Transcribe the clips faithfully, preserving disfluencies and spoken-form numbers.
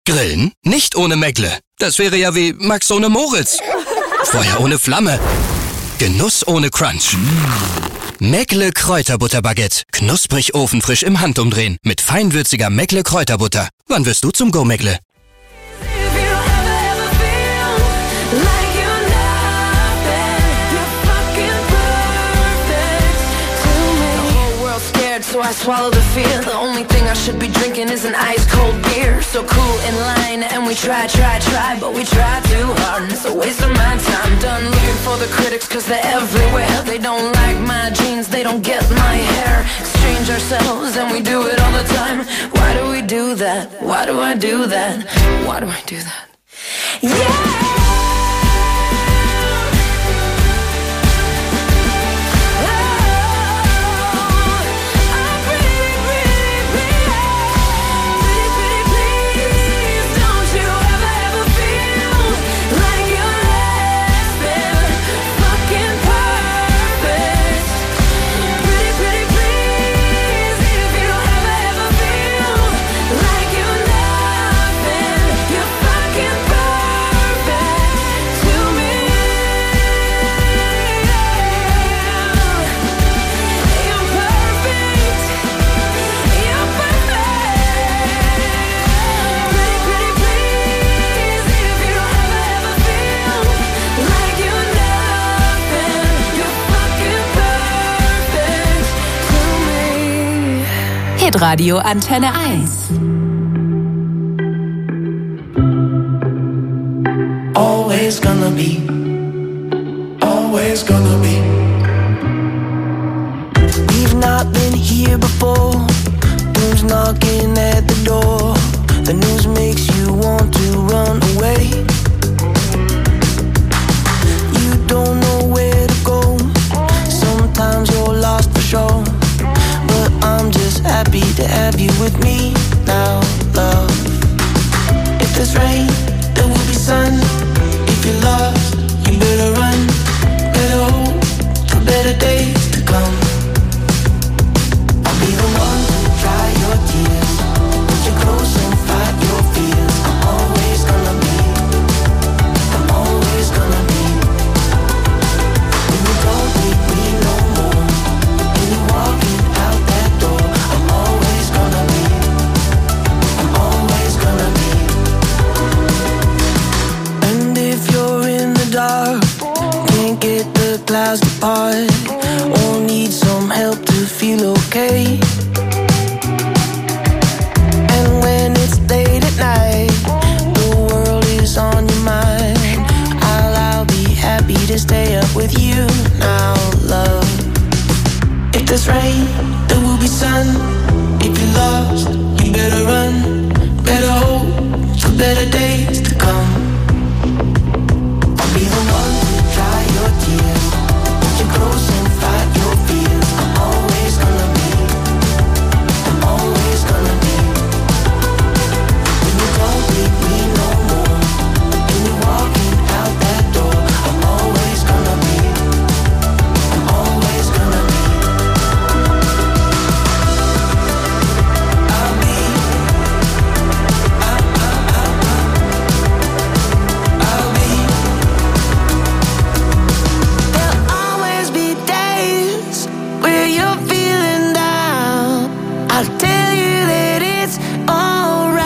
Grillen? Nicht ohne Meckle. Das wäre ja wie Max ohne Moritz. Feuer ohne Flamme. Genuss ohne Crunch. Meckle Kräuterbutterbaguette. Knusprig ofenfrisch im Handumdrehen. Mit feinwürziger Meckle Kräuterbutter. Wann wirst du zum Go Meckle? So I swallow the fear. The only thing I should be drinking is an ice cold beer. So cool in line and we try, try, try, but we try too hard and it's a waste of my time. Done looking for the critics cause they're everywhere. They don't like my jeans, they don't get my hair. Exchange ourselves and we do it all the time. Why do we do that? Why do I do that? Why do I do that? Yeah! Radio Antenne eins. Always gonna be, always gonna be. We've not been here before. Doom's knocking at the door. The news makes you want to run away. You don't know where to go. Sometimes you're lost for sure. I'm just happy to have you with me now, love. If there's rain, there will be sun. If you're lost, you better run. Better hope for better days to come. I'll be the one to dry your tears. Put you close and fight your fears. I'm always gonna be. I'm always gonna be. When you don't need me no more. When you're walking out that door, I'm always gonna be. I'm always gonna be. And if you're in the dark, can't get the clouds to part, or need some help to feel okay, and when it's late at night, the world is on your mind, I'll, I'll be happy to stay up with you now, love. If there's rain, there will be sun. If you're lost, you better run. Better hope for better days to come. I'll be the one to dry your tears. Put you close and fight your fears. I'm always gonna be. I'm always gonna be. When you don't need me no more. When you're walking out that door, I'm always gonna be. I'm always gonna be. I'll be. I, I, I, I, I'll be. There'll always be days where you're feeling down. I'll tell you that it's alright,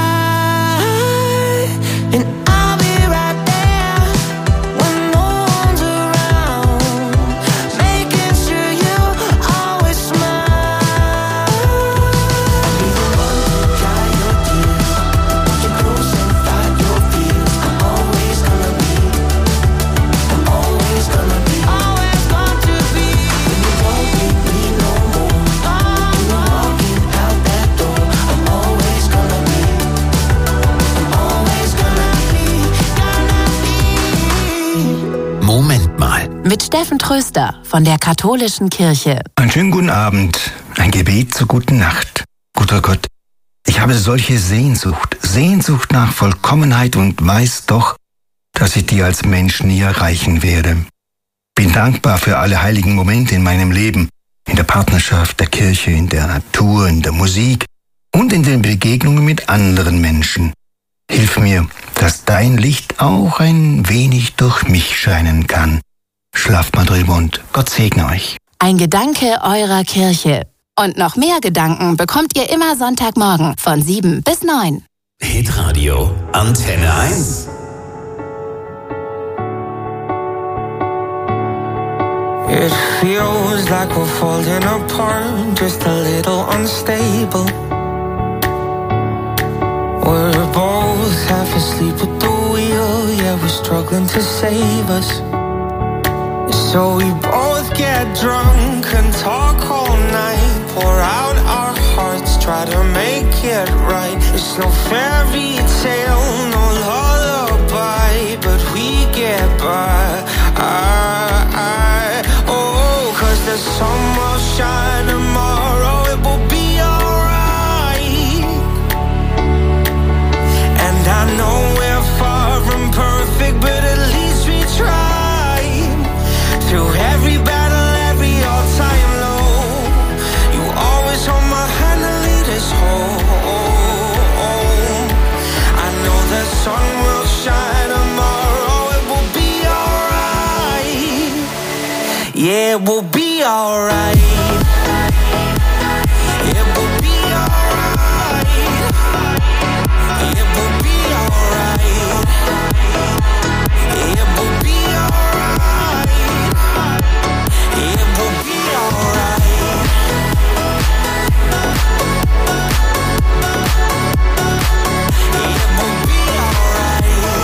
and I'll be right there when no one's around, making sure you always smile. I'll be the one to dry your tears. Put you close and fight your fears. I'm always gonna be. I'm always gonna be. Always going to be. When you don't need me no more. When you're walking out that door, I'm always gonna be. I'm always gonna be. Gonna be. Moment mal. Mit Steffen Tröster von der Katholischen Kirche. Einen schönen guten Abend. Ein Gebet zur guten Nacht. Guter Gott, ich habe solche Sehnsucht, Sehnsucht nach Vollkommenheit und weiß doch, dass ich die als Mensch nie erreichen werde. Bin dankbar für alle heiligen Momente in meinem Leben, in der Partnerschaft, der Kirche, in der Natur, in der Musik und in den Begegnungen mit anderen Menschen. mir, dass dein Licht auch ein wenig durch mich scheinen kann. Schlaft mal drüber und Gott segne euch. Ein Gedanke eurer Kirche. Und noch mehr Gedanken bekommt ihr immer Sonntagmorgen von sieben bis neun. Hitradio Antenne eins. It feels like we're falling apart, just a little unstable. We're both half asleep at the wheel, yeah, we're struggling to save us. So we both get drunk and talk all night, pour out our hearts, try to make it right. It's no fairy tale, no lullaby, but we get by. I, I, oh, cause the sun will shine tomorrow, it will be alright. And I know we're far from perfect, but at least we try. Through every battle, every all-time low, you always hold my hand and lead us home. I know the sun will shine tomorrow, it will be alright. Yeah, it will be alright. It will be alright. It will be alright. It will be alright. It will be alright. It will be alright.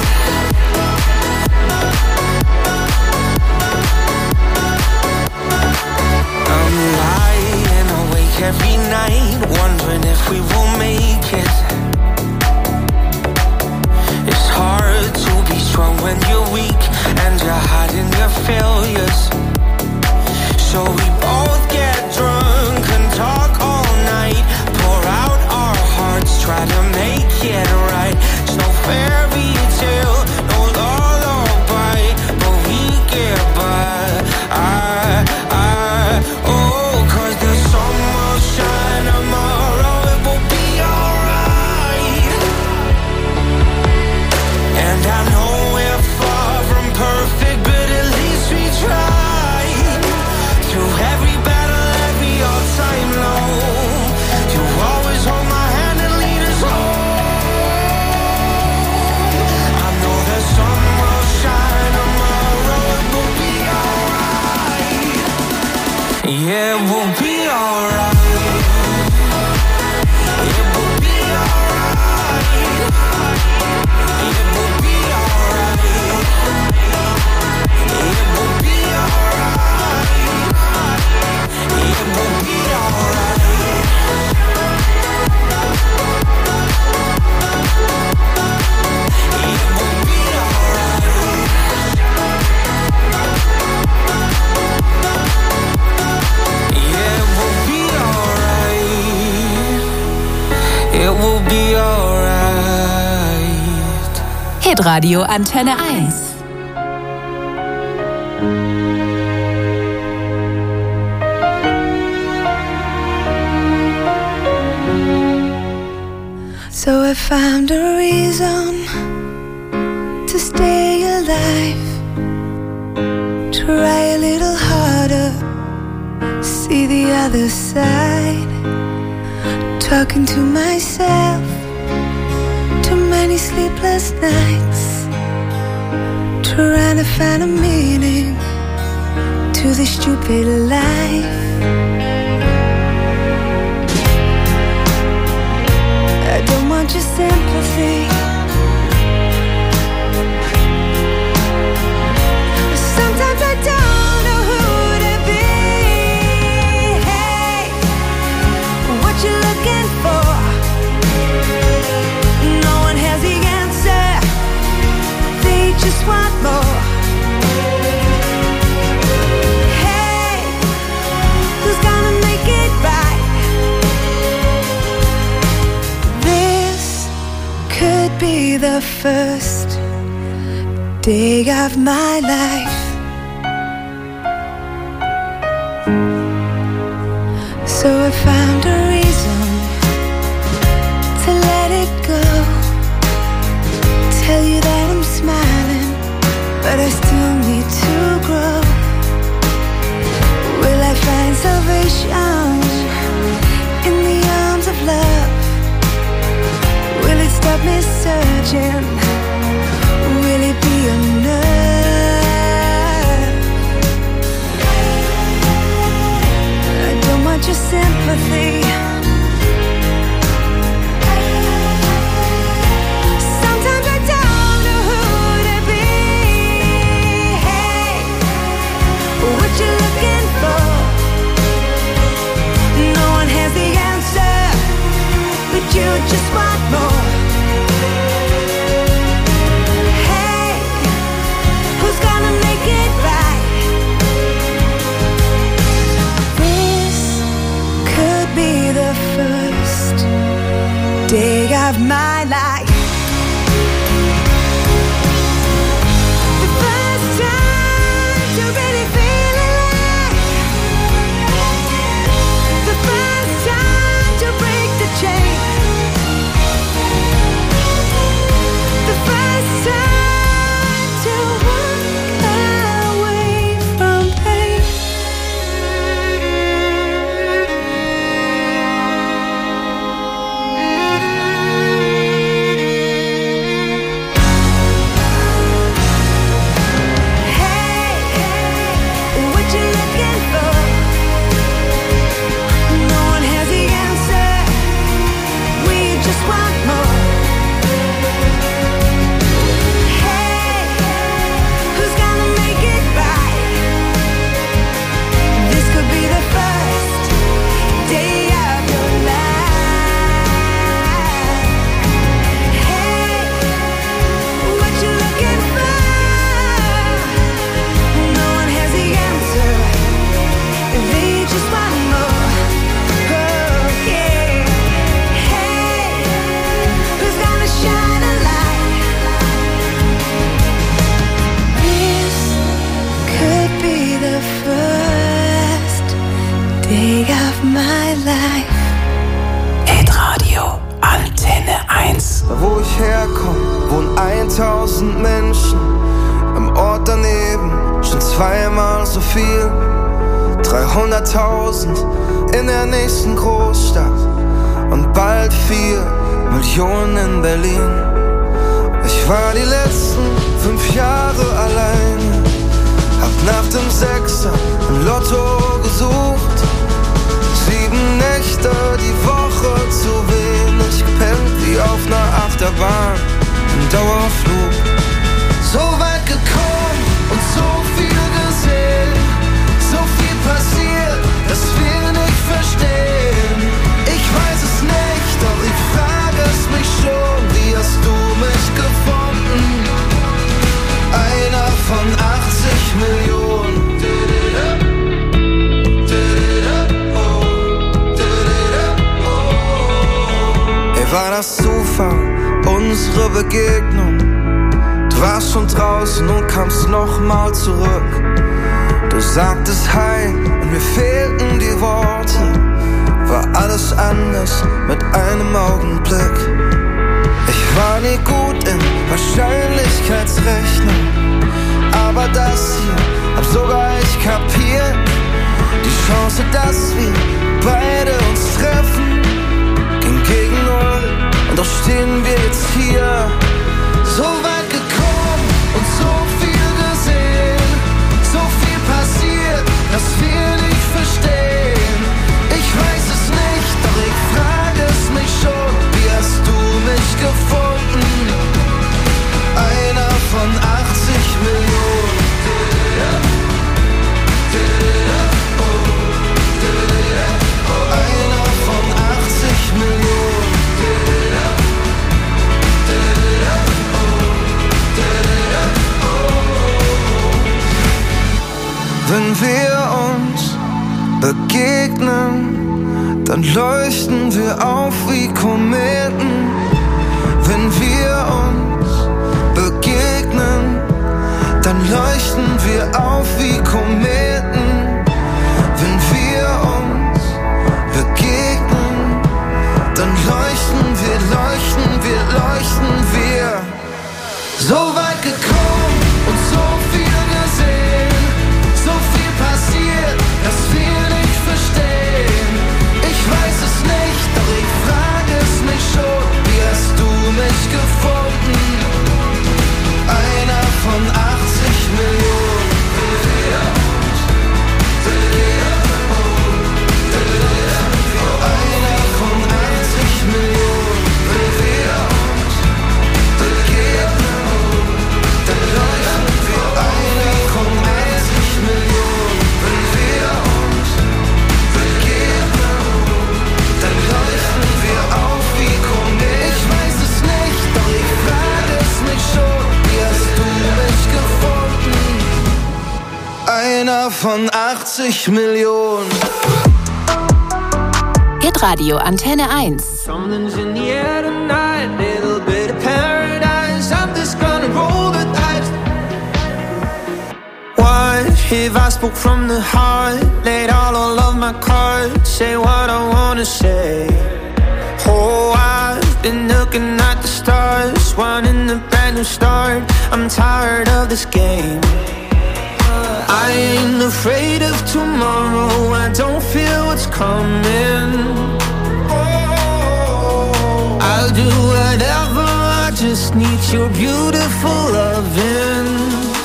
I'm lying awake every night, wondering if we will make it. It's hard to be strong when you're weak and you're hiding your failures. So we both get drunk and talk all night, pour out our hearts, try to make it right. It's no fairy tale, no lullaby, but we get by. I, I, oh, cause the sun will shine tomorrow, it will be alright. And I know we're far from perfect, but at least we try. Through every battle, every all-time low, you always hold my hand and lead us home. I know the sun will shine tomorrow, it will be alright. Yeah, it will be alright. It will be alright. It will be alright. It will be alright. It will be alright. It will be alright. Yeah, it will be alright. It will be alright. Hitradio Antenne eins. So I found a reason to stay alive. Try a little harder, see the other side. Talking to myself, too many sleepless nights, trying to find a meaning to this stupid life. I don't want your sympathy. Sometimes I don't know who to be. Hey, what you looking for? No one has the answer. They just want more. Hey, who's gonna make it right? This could be the first day of my life. So I found a reason to let it go. but I still need to grow. Will I find salvation in the arms of love? Will it stop me searching? Will it be enough? I don't want your sympathy. Sometimes I don't know who to be. Hey, what you looking for? No one has the answer, but you just want more. Hey, who's gonna make it right? This could be the first day of my life. The first time to really feel alive. The first time to break the chain. The first time to walk away from pain. Hey, what you looking for? No one has the answer. We just want more. Hey, who's gonna make it right? This could be the first day of your life. Hey, what you looking for? No one has the answer. They just want more. Oh, yeah. Hey, who's gonna shine a light? This could be the first day of my life. Hitradio Antenne eins. Da wo ich herkomme, wohnen tausend Menschen. Im Ort daneben schon zweimal so viel. dreihunderttausend in der nächsten Großstadt. Und bald vier Millionen in Berlin. Ich war die letzten fünf Jahre alleine. Hab nach dem Sechser im Lotto gesucht. Sieben Nächte die Woche zu wenig gepennt, wie auf ner Achterbahn im Dauerflug. So weit gekommen und so viel gesehen, so viel passiert, dass wir nicht verstehen. Ich weiß es nicht, doch ich frage es mich schon, wie hast du mich gefunden? Einer von achtzig Millionen. Ey, war das Zufall, unsere Begegnung? Du warst schon draußen und kamst nochmal zurück. Du sagtest Hi und mir fehlten die Worte. War alles anders mit einem Augenblick. Ich war nie gut in Wahrscheinlichkeitsrechnung, aber das hier hab sogar ich kapiert. Die Chance, dass wir beide uns treffen, ging gegen null und doch stehen wir jetzt hier. So weit gekommen und so viel gesehen, so viel passiert, dass wir nicht verstehen. Ich weiß es nicht, doch ich frage es mich schon, wie hast du mich gefunden? Einer von achtzig Millionen. Einer von achtzig Millionen. Wenn wir uns begegnen, dann leuchten wir auf wie Kometen. Wenn wir uns begegnen, dann leuchten wir auf wie Kometen. Wenn wir uns begegnen, dann leuchten wir, leuchten wir, leuchten wir. So weit gekommen und so von achtzig Millionen. Hitradio Antenne eins. Something's in the air tonight, little bit of paradise. I'm just gonna roll the dice. What if I spoke from the heart, laid all, all of my cards, say what I wanna say? Oh, I've been looking at the stars, wanting a brand new start. I'm tired of this game. I ain't afraid of tomorrow, I don't feel what's coming. I'll do whatever, I just need your beautiful loving.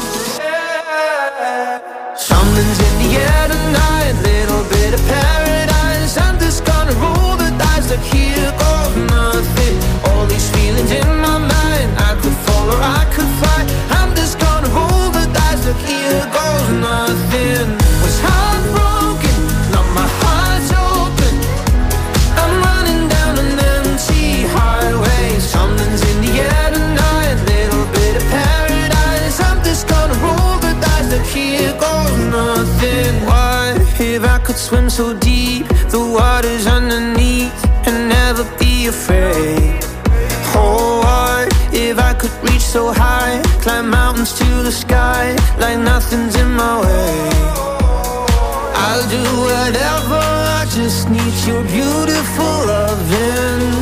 Something's in the air tonight, little bit of paradise. I'm just gonna roll the dice, like here goes nothing. All these feelings in my mind, I could fall or I could fly. I'm just gonna roll the dice, like here goes nothing. Was heartbroken, now my heart's open. I'm running down an empty highway. Something's in the air tonight, little bit of paradise. I'm just gonna roll the dice, like here goes nothing. What if I could swim so deep, the water's underneath, and never be afraid? Oh, what if I could reach so high, climb mountains to the sky, like nothing's in my way? I'll do whatever, I just need your beautiful loving.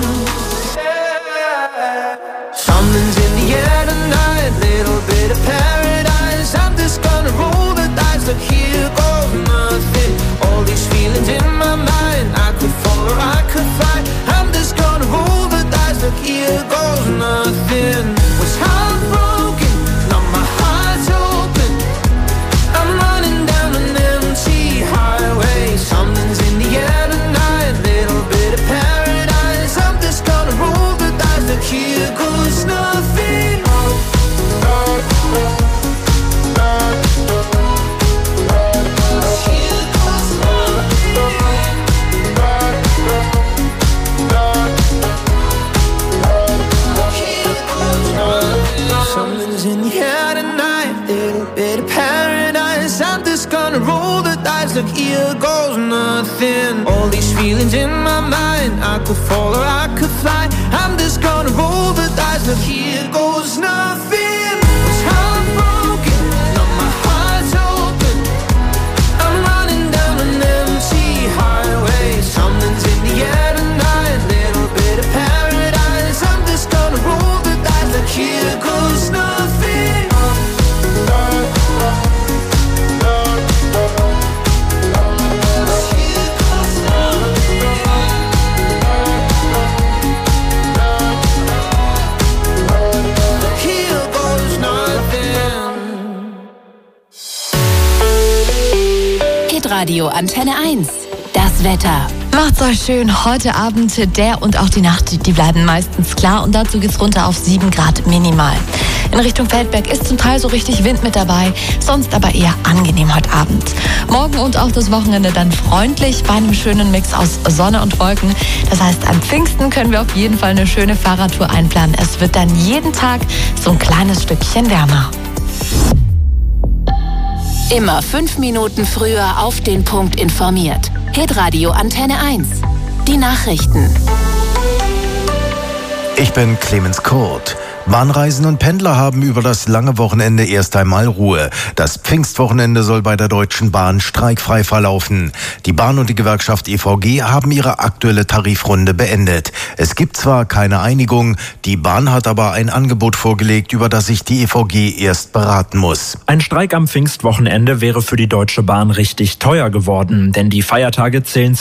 Something's in the air tonight, little bit of paradise. I'm just gonna roll the dice, like here goes nothing. All these feelings in my mind, I could fall or I could fly. I'm just gonna roll the dice, like here goes nothing. Was heartbroken, now my heart's open. I'm running down an empty highway. Something's in the air tonight, little bit of paradise. I'm just gonna roll the dice, like here goes nothing. Something's in the air tonight, little bit of paradise. I'm just gonna roll the dice, like here goes nothing. All these feelings in my mind, I could fall or I could fly. I'm just gonna roll the dice, like here goes nothing. Was heartbroken, now my heart's open. I'm running down an empty highway. Something's in the air tonight, little bit of paradise. I'm just gonna roll the dice, like here goes nothing. Hitradio Antenne eins. Das Wetter. Macht's euch schön. Heute Abend, der und auch die Nacht, die bleiben meistens klar und dazu geht's runter auf sieben Grad minimal. In Richtung Feldberg ist zum Teil so richtig Wind mit dabei, sonst aber eher angenehm heute Abend. Morgen und auch das Wochenende dann freundlich bei einem schönen Mix aus Sonne und Wolken. Das heißt, an Pfingsten können wir auf jeden Fall eine schöne Fahrradtour einplanen. Es wird dann jeden Tag so ein kleines Stückchen wärmer. Immer fünf Minuten früher auf den Punkt informiert. Hitradio Antenne eins. Die Nachrichten. Ich bin Clemens Kurt. Bahnreisende und Pendler haben über das lange Wochenende erst einmal Ruhe. Das Pfingstwochenende soll bei der Deutschen Bahn streikfrei verlaufen. Die Bahn und die Gewerkschaft E V G haben ihre aktuelle Tarifrunde beendet. Es gibt zwar keine Einigung, die Bahn hat aber ein Angebot vorgelegt, über das sich die E V G erst beraten muss. Ein Streik am Pfingstwochenende wäre für die Deutsche Bahn richtig teuer geworden, denn die Feiertage zählen